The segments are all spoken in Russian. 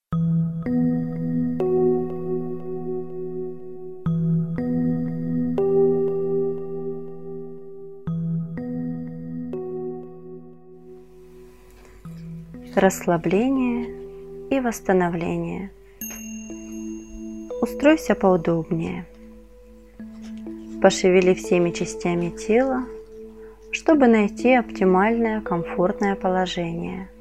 Расслабление и восстановление. Устройся поудобнее. Пошевели всеми частями тела, чтобы найти оптимальное комфортное положение.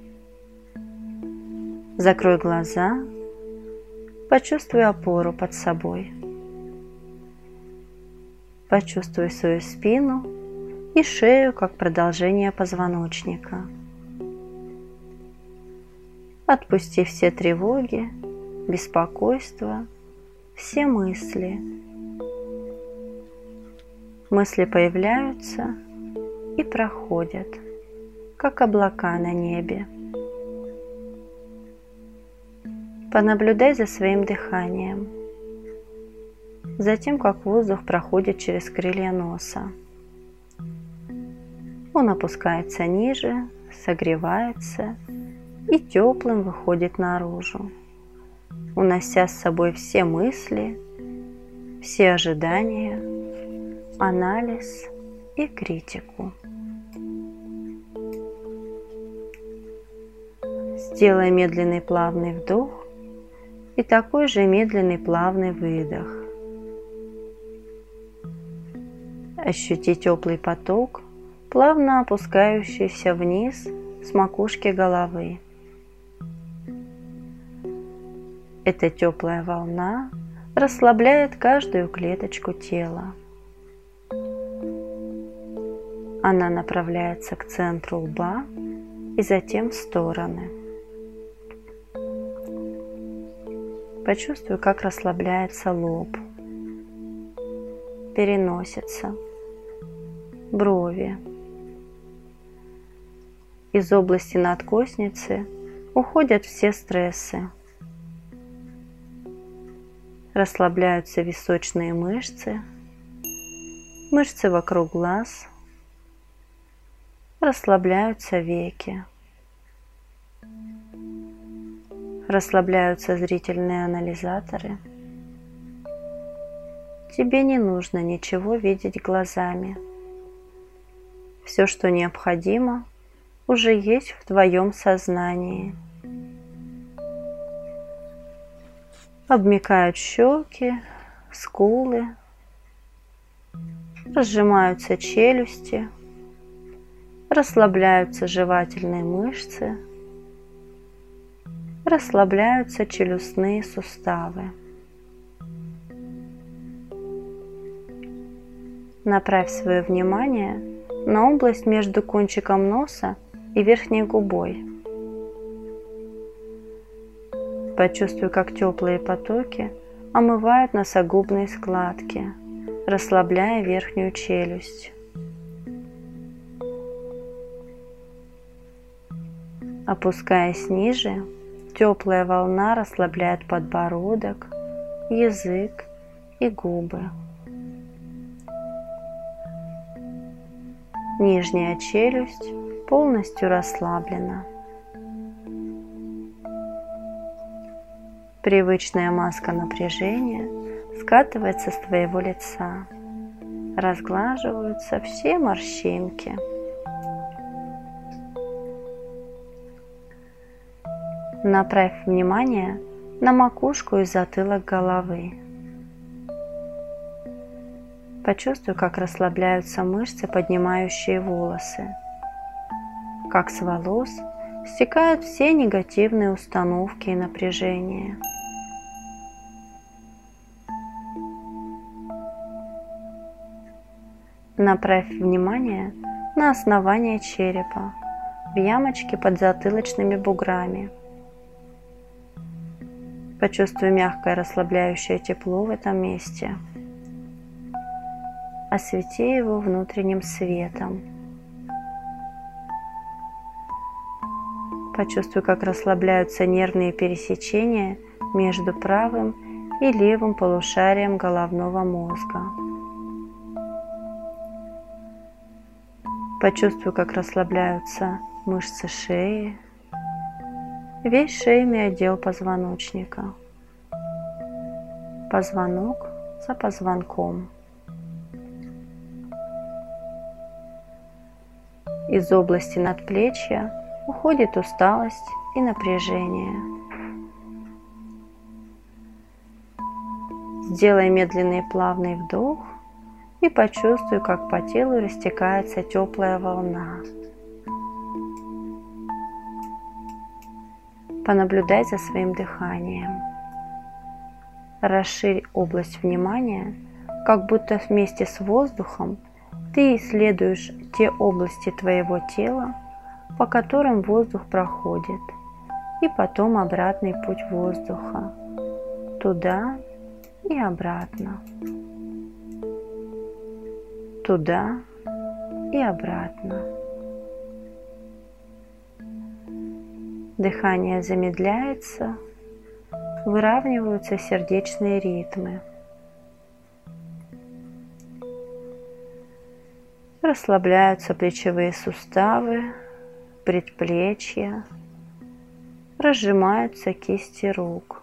Закрой глаза, почувствуй опору под собой. Почувствуй свою спину и шею как продолжение позвоночника. Отпусти все тревоги, беспокойства, все мысли. Мысли появляются и проходят, как облака на небе. Понаблюдай за своим дыханием, за тем, как воздух проходит через крылья носа. Он опускается ниже, согревается и теплым выходит наружу, унося с собой все мысли, все ожидания, анализ и критику. Сделай медленный плавный вдох и такой же медленный плавный выдох. Ощути теплый поток, плавно опускающийся вниз с макушки головы. Эта теплая волна расслабляет каждую клеточку тела. Она направляется к центру лба и затем в стороны. Почувствуй, как расслабляется лоб, переносица, брови. Из области надкосницы уходят все стрессы. Расслабляются височные мышцы, мышцы вокруг глаз, расслабляются веки, расслабляются зрительные анализаторы. Тебе не нужно ничего видеть глазами. Все, что необходимо, уже есть в твоем сознании. Обмякают щеки, скулы, разжимаются челюсти, расслабляются жевательные мышцы, расслабляются челюстные суставы. Направь свое внимание на область между кончиком носа и верхней губой. Почувствуй, как теплые потоки омывают носогубные складки, расслабляя верхнюю челюсть. Опускаясь ниже, теплая волна расслабляет подбородок, язык и губы. Нижняя челюсть полностью расслаблена. Привычная маска напряжения скатывается с твоего лица. Разглаживаются все морщинки. Направь внимание на макушку и затылок головы. Почувствуй, как расслабляются мышцы, поднимающие волосы. Как с волос стекают все негативные установки и напряжения. Направь внимание на основание черепа, в ямочке под затылочными буграми. Почувствуй мягкое расслабляющее тепло в этом месте. Освети его внутренним светом. Почувствуй, как расслабляются нервные пересечения между правым и левым полушарием головного мозга. Почувствуй, как расслабляются мышцы шеи, весь шейный отдел позвоночника, позвонок за позвонком. Из области надплечья уходит усталость и напряжение. Сделай медленный плавный вдох и почувствуй, как по телу растекается теплая волна. Понаблюдай за своим дыханием. Расширь область внимания, как будто вместе с воздухом ты исследуешь те области твоего тела, по которым воздух проходит, и потом обратный путь воздуха, туда и обратно, туда и обратно. Дыхание замедляется, выравниваются сердечные ритмы. Расслабляются плечевые суставы, предплечья, разжимаются кисти рук.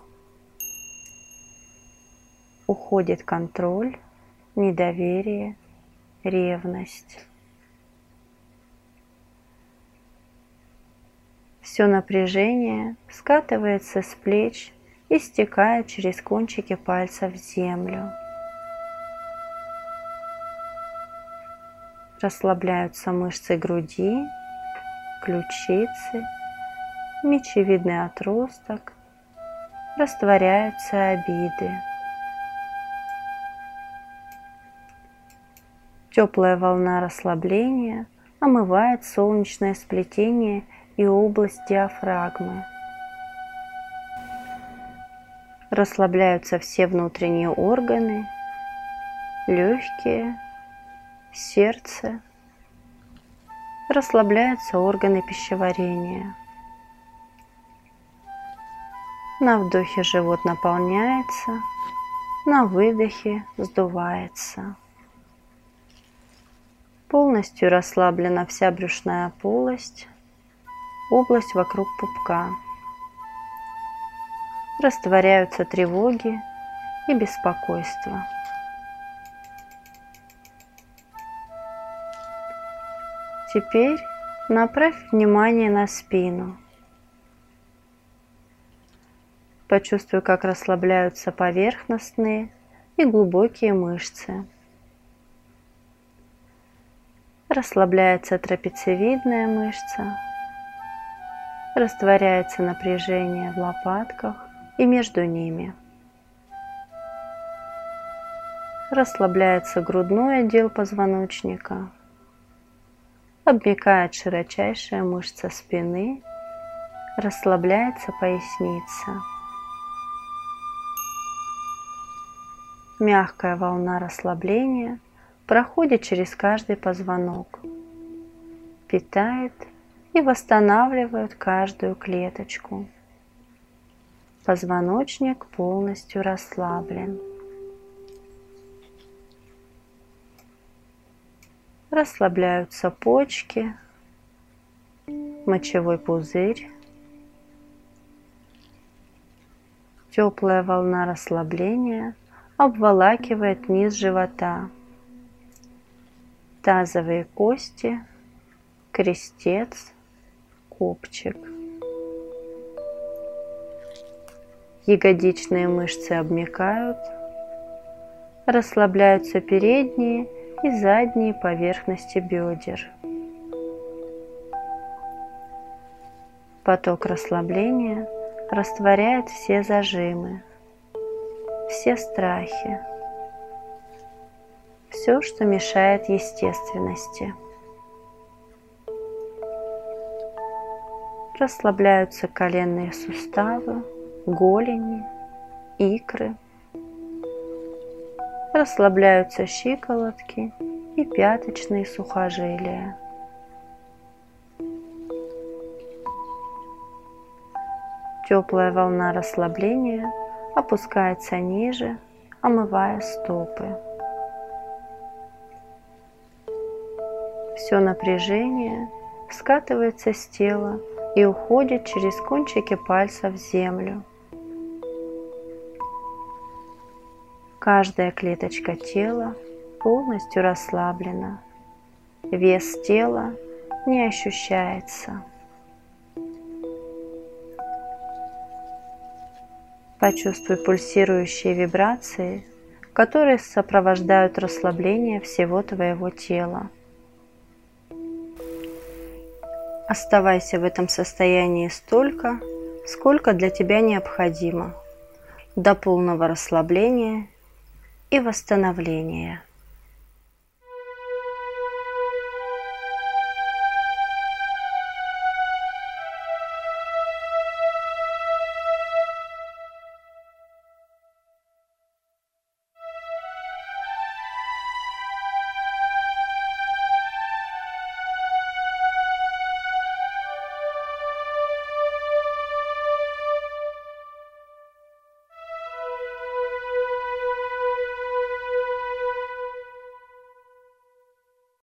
Уходит контроль, недоверие, ревность. Все напряжение скатывается с плеч и стекает через кончики пальцев в землю. Расслабляются мышцы груди, ключицы, мечевидный отросток, растворяются обиды. Теплая волна расслабления омывает солнечное сплетение и область диафрагмы. Расслабляются все внутренние органы, легкие, сердце. Расслабляются органы пищеварения. На вдохе живот наполняется, на выдохе сдувается. Полностью расслаблена вся брюшная полость, область вокруг пупка. Растворяются тревоги и беспокойство. Теперь направь внимание на спину. Почувствуй, как расслабляются поверхностные и глубокие мышцы. Расслабляется трапециевидная мышца. Растворяется напряжение в лопатках и между ними. Расслабляется грудной отдел позвоночника. Обмякает широчайшая мышца спины. Расслабляется поясница. Мягкая волна расслабления проходит через каждый позвонок, питает и восстанавливает каждую клеточку. Позвоночник полностью расслаблен. Расслабляются почки, мочевой пузырь. Теплая волна расслабления обволакивает низ живота, тазовые кости, крестец, копчик. Ягодичные мышцы обмякают, расслабляются передние и задние поверхности бедер. Поток расслабления растворяет все зажимы, все страхи, все, что мешает естественности. Расслабляются коленные суставы, голени, икры. Расслабляются щиколотки и пяточные сухожилия. Теплая волна расслабления опускается ниже, омывая стопы. Все напряжение скатывается с тела и уходит через кончики пальцев в землю. Каждая клеточка тела полностью расслаблена. Вес тела не ощущается. Почувствуй пульсирующие вибрации, которые сопровождают расслабление всего твоего тела. Оставайся в этом состоянии столько, сколько для тебя необходимо, до полного расслабления и восстановления.